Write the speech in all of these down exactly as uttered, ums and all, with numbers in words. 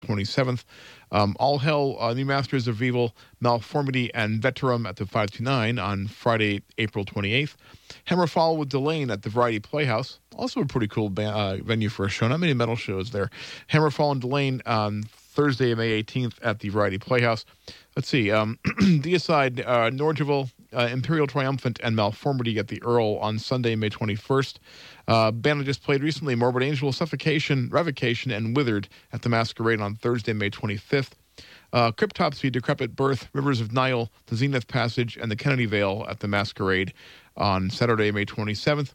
twenty-seventh. Um, All Hell, uh, New Masters of Evil, Malformity, and Veterum at the five two nine on Friday, April twenty-eighth. Hammerfall with Delane at the Variety Playhouse. Also a pretty cool ba- uh, venue for a show. Not many metal shows there. Hammerfall and Delane on Thursday, May eighteenth at the Variety Playhouse. Let's see. Um, Deicide, uh, Norgeville, uh, Imperial Triumphant, and Malformity at the Earl on Sunday, May twenty-first. Uh, band I just played recently, Morbid Angel, Suffocation, Revocation, and Withered at the Masquerade on Thursday, May twenty-fifth. Uh, Cryptopsy, Decrepit Birth, Rivers of Nile, The Zenith Passage, and the Kennedy Vale at the Masquerade on Saturday, May twenty-seventh.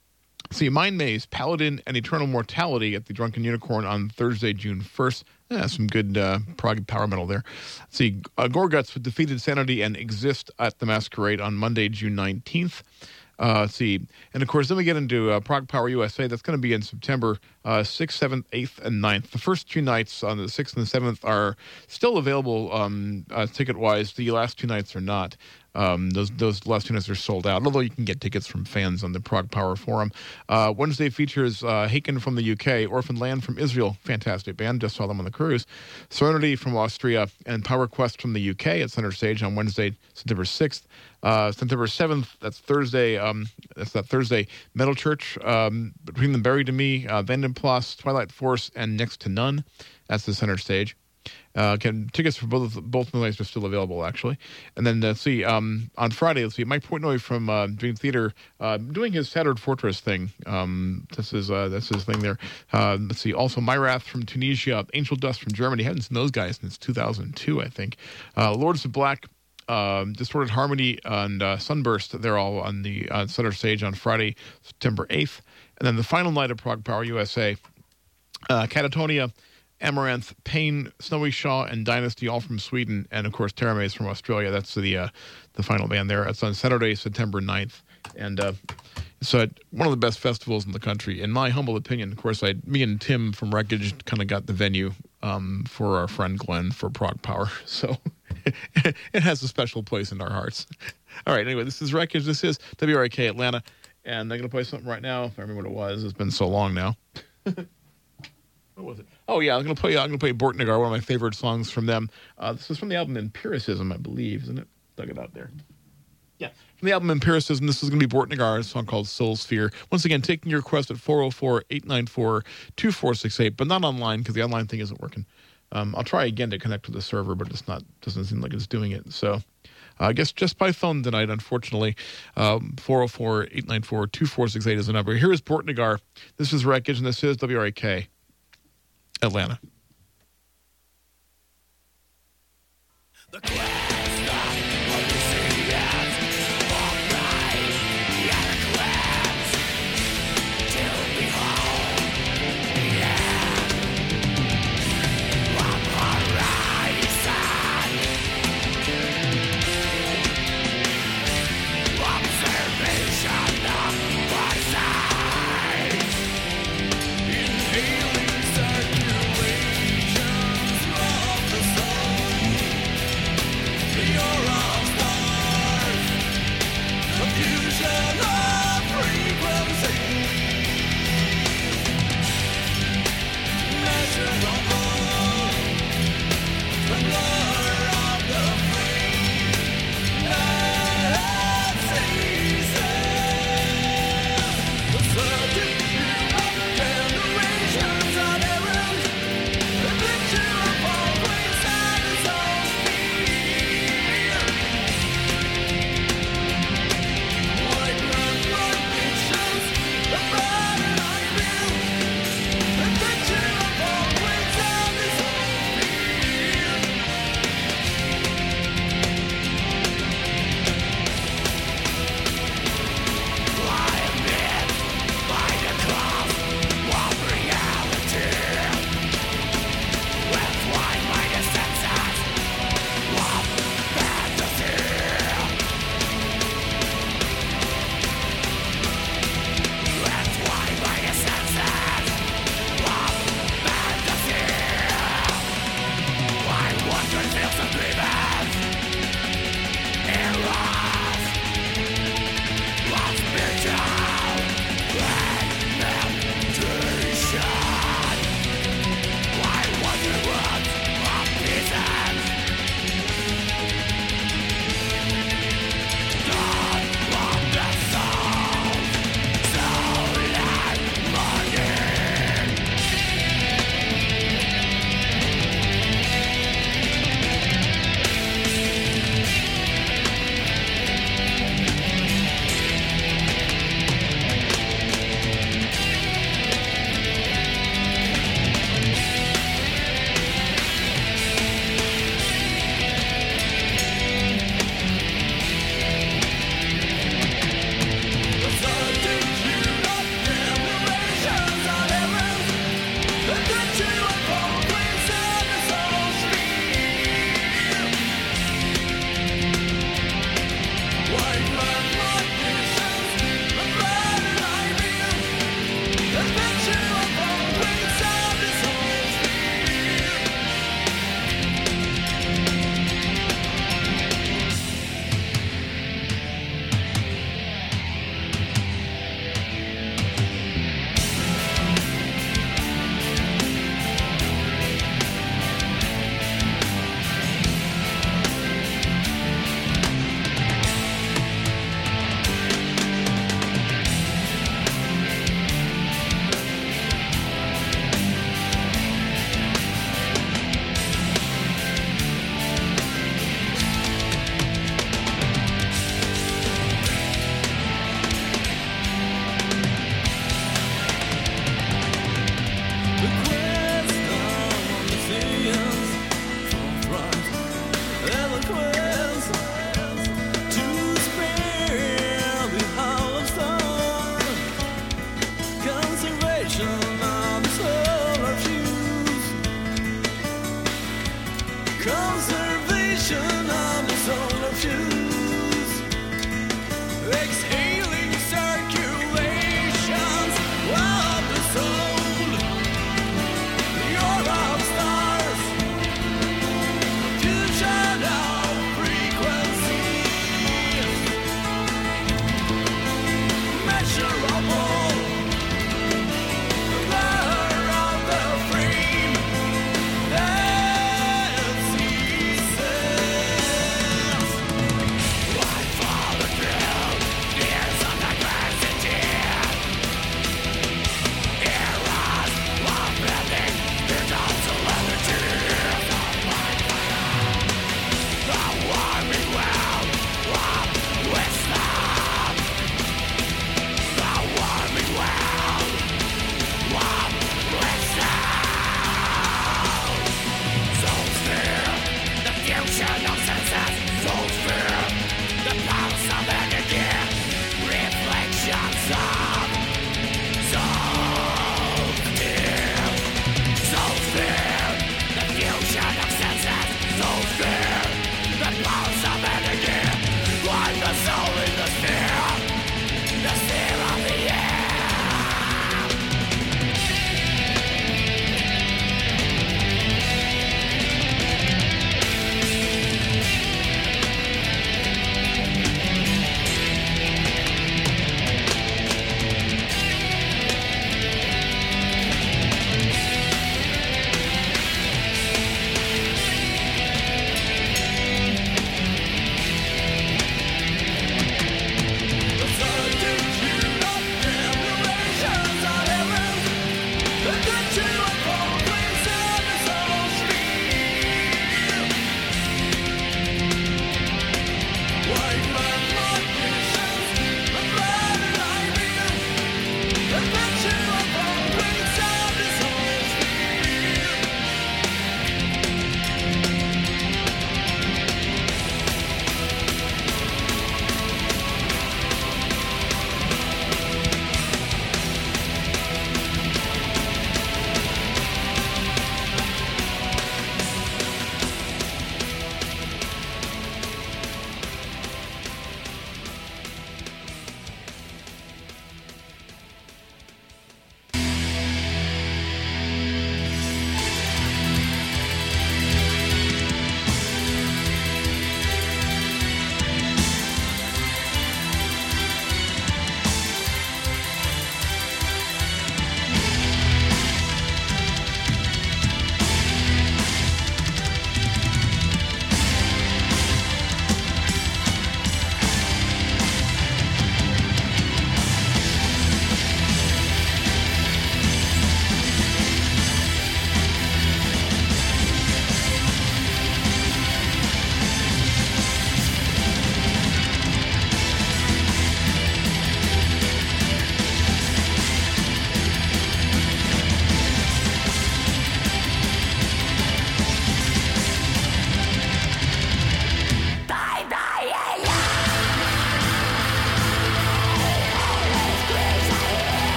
See, Mind Maze, Paladin, and Eternal Mortality at the Drunken Unicorn on Thursday, June first. Yeah, some good uh, prog power metal there. Let's see, uh, Gorguts with Defeated Sanity and Exist at the Masquerade on Monday, June nineteenth. Uh, let's see, and of course, then we get into uh, Prog Power U S A. That's going to be in September uh, sixth, seventh, eighth, and ninth. The first two nights on the sixth and the seventh are still available um, uh, ticket-wise. The last two nights are not. Um, those those last two nights are sold out, although you can get tickets from fans on the Prog Power Forum. Uh, Wednesday features uh, Haken from the U K, Orphan Land from Israel, fantastic band, just saw them on the cruise, Serenity from Austria, and Power Quest from the U K at Center Stage on Wednesday, September sixth. Uh, September seventh, that's Thursday, um, that's that Thursday, Metal Church, um, Between Them Buried to Me, uh, Vandenplas, Twilight Force, and Next to None. That's the Center Stage. Uh, can, tickets for both both nights are still available, actually. And then let's see, um, on Friday, let's see, Mike Portnoy from uh, Dream Theater uh, doing his Shattered Fortress thing. Um, this is uh, that's his thing there. Uh, let's see, also Myrath from Tunisia, Angel Dust from Germany. Haven't seen those guys since two thousand two, I think. Uh, Lords of Black, um, Distorted Harmony, and uh, Sunburst. They're all on the uh, Center Stage on Friday, September eighth. And then the final night of Prog Power U S A, uh, Catatonia, Amaranth, Pain, Snowy Shaw, and Dynasty, all from Sweden, and of course Teramaze from Australia. That's the uh, the final band there. It's on Saturday, September ninth, and uh, it's uh, one of the best festivals in the country, in my humble opinion. Of course, I, me and Tim from Wreckage kind of got the venue um, for our friend Glenn for Prog Power, so it has a special place in our hearts. All right, anyway, this is Wreckage. This is W R I K Atlanta, and I'm going to play something right now. If I remember what it was, it's been so long now. What was it? Oh yeah, I'm gonna play. I'm gonna play Bortnagar, one of my favorite songs from them. Uh, this is from the album Empiricism, I believe, isn't it? Dug it out there. Yeah, from the album Empiricism. This is gonna be Bortnagar, a song called Soul Sphere. Once again, taking your request at four oh four, eight nine four, two four six eight, but not online because the online thing isn't working. Um, I'll try again to connect to the server, but it's not. Doesn't seem like it's doing it. So. Uh, I guess just by phone tonight, unfortunately. Um, four oh four, eight nine four, two four six eight is the number. Here is Bortnagar. This is Wreckage, and this is W R A K Atlanta. The Inhaling circulations of the soul. Conservation of the solar fuse. Exhaling circulations of the soul. You're of stars. Fusion of frequencies. Measurable. Blur of the frame that sees.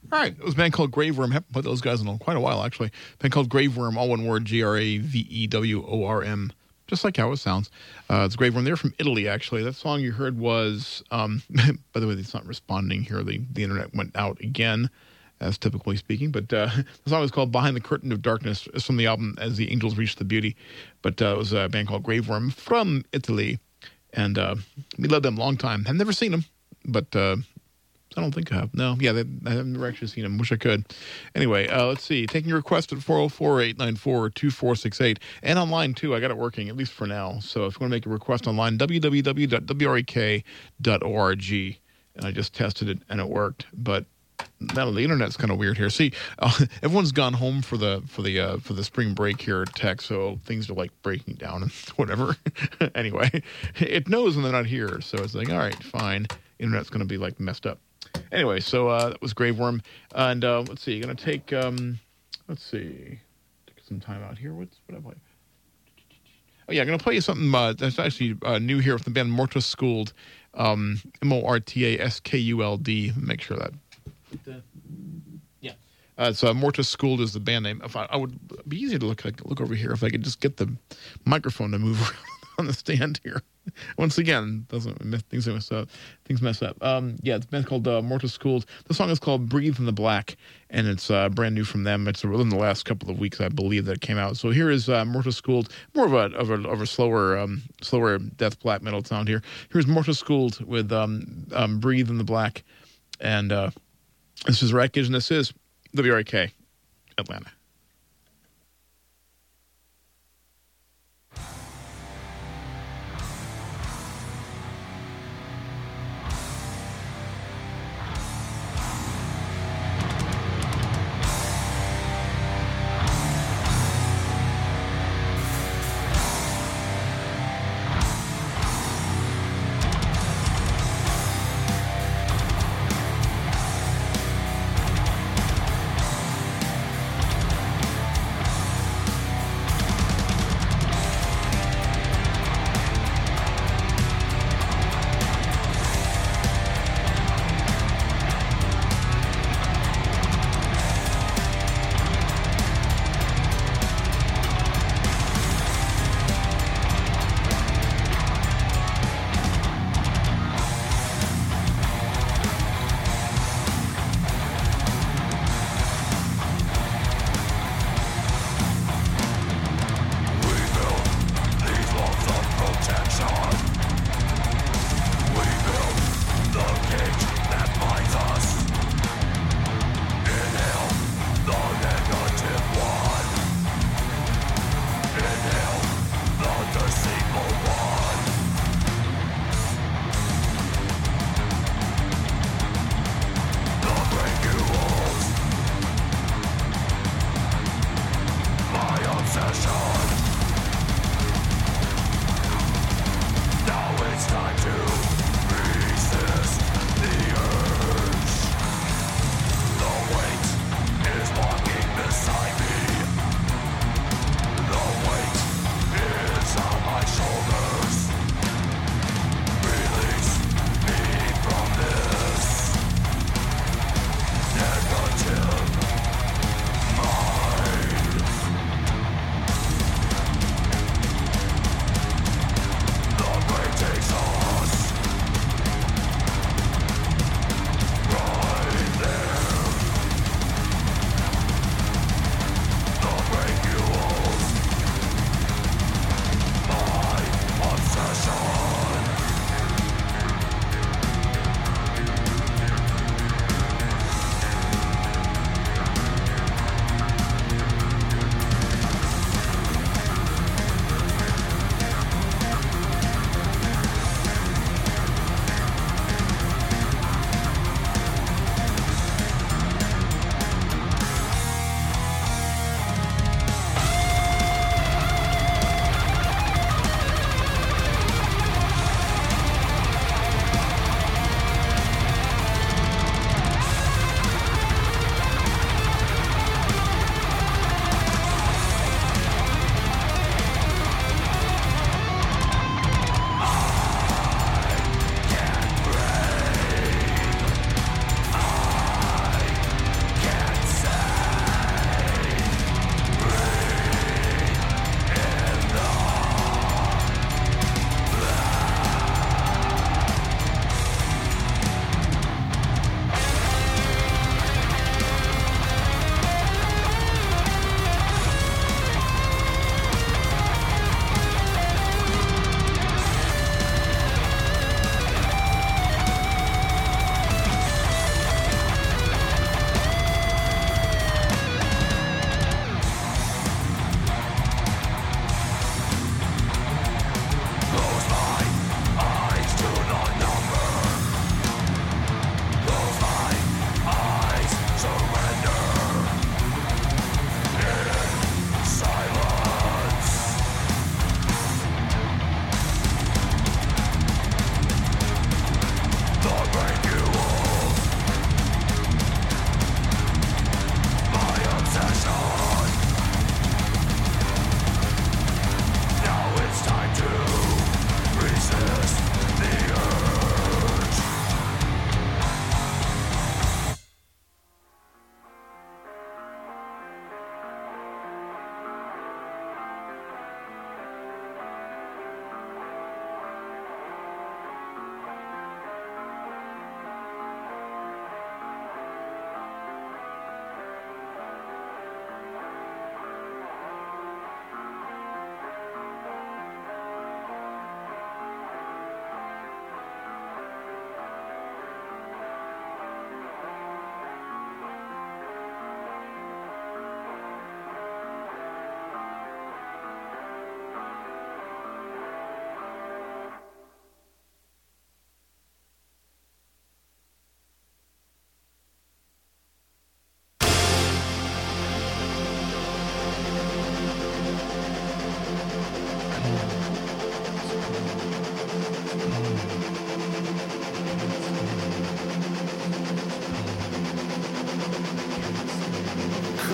All right, it was a band called Graveworm. Haven't played those guys in quite a while, actually. A band called Graveworm, all one word, G R A V E W O R M, just like how it sounds. Uh, it's Graveworm. They're from Italy, actually. That song you heard was, um, by the way, it's not responding here. The, the internet went out again, as typically speaking. But uh, the song is called Behind the Curtain of Darkness. It's from the album As the Angels Reach the Beauty. But uh, it was a band called Graveworm from Italy. And uh, we loved them a long time. I've never seen them, but... Uh, I don't think I have. No, yeah, they, I have never actually seen them. Wish I could. Anyway, uh, let's see. Taking your request at four oh four, eight nine four, two four six eight. And online, too. I got it working, at least for now. So if you want to make a request online, w w w dot w r e k dot org. And I just tested it, and it worked. But now the internet's kind of weird here. See, uh, everyone's gone home for the for the uh, for the spring break here at Tech, so things are like breaking down and whatever. Anyway, it knows when they're not here, so it's like, all right, fine. Internet's going to be like messed up. Anyway, so uh, that was Graveworm, and uh, let's see. Going to take, um, let's see, take some time out here. What's what I play? Oh yeah, I'm going to play you something uh, that's actually uh, new here from the band Morta Skuld, um, M O R T A S K U L D. Make sure that. Uh, yeah, uh, so uh, Morta Skuld is the band name. If I, I would be easy to look like, look over here if I could just get the microphone to move around on the stand here. Once again, doesn't things mess up. Things mess up. Um, yeah, it's a band called uh, Morta Skuld. The song is called "Breathe in the Black," and it's uh, brand new from them. It's within the last couple of weeks, I believe, that it came out. So here is uh, Morta Skuld, more of a of a, of a slower, um, slower death black metal sound here. Here's Morta Skuld with um, um, "Breathe in the Black," and uh, this is Wreckage, and this is W R K Atlanta.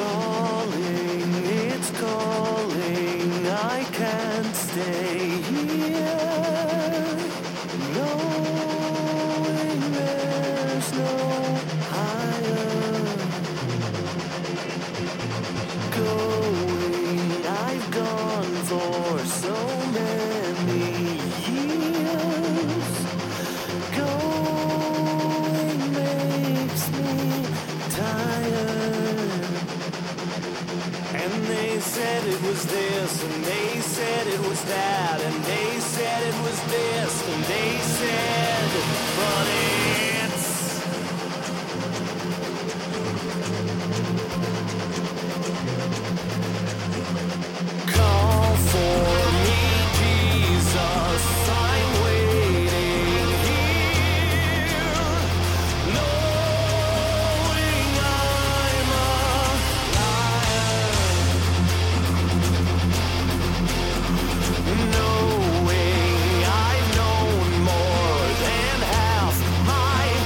calling, it's calling. I can't stay here, knowing there's no higher. Going, I've gone for so many years. Going makes me tired. And they said it was this, and they said it was that, and they said it was this, and they said, but it's call for me, Jesus, I'm waiting here, knowing I'm a liar, knowing I've known more than half my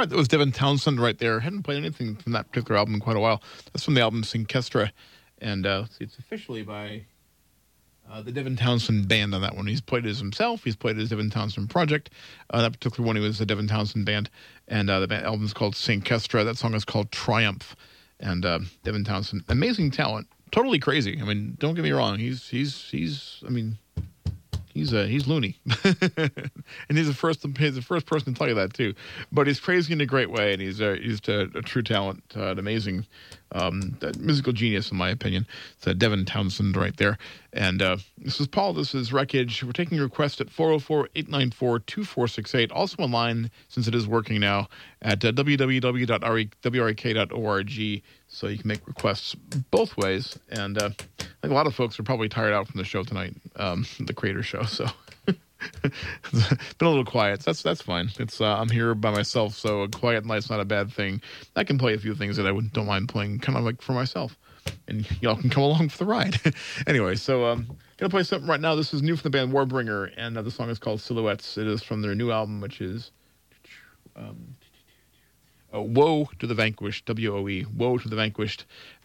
right, that was Devin Townsend right there. Hadn't played anything from that particular album in quite a while. That's from the album Synkestra. And uh, let's see, it's officially by uh, the Devin Townsend Band on that one. He's played it as himself. He's played it as Devin Townsend Project. Uh, that particular one, he was the Devin Townsend Band. And uh, the band, album is called Synkestra. That song is called Triumph. And uh, Devin Townsend, amazing talent. Totally crazy. I mean, don't get me wrong. He's, he's, he's, I mean... He's uh, he's loony, and he's the first he's the first person to tell you that too. But he's crazy in a great way, and he's uh, he's a, a true talent, uh, an amazing um, musical genius, in my opinion. It's uh, Devin Townsend right there. And uh, this is Paul. This is Wreckage. We're taking requests at four oh four, eight nine four, two four six eight. Also online, since it is working now, at uh, w w w dot w r e k dot org. So you can make requests both ways. And uh, I think a lot of folks are probably tired out from the show tonight, um, the Creator Show. So it's been a little quiet. So that's that's fine. It's uh, I'm here by myself, so a quiet night's not a bad thing. I can play a few things that I would, don't mind playing, kind of like for myself, and y'all can come along for the ride. Anyway, so um, gonna play something right now. This is new from the band Warbringer, and uh, the song is called Silhouettes. It is from their new album, which is um, uh, Woe to the Vanquished. W O E. Woe to the Vanquished.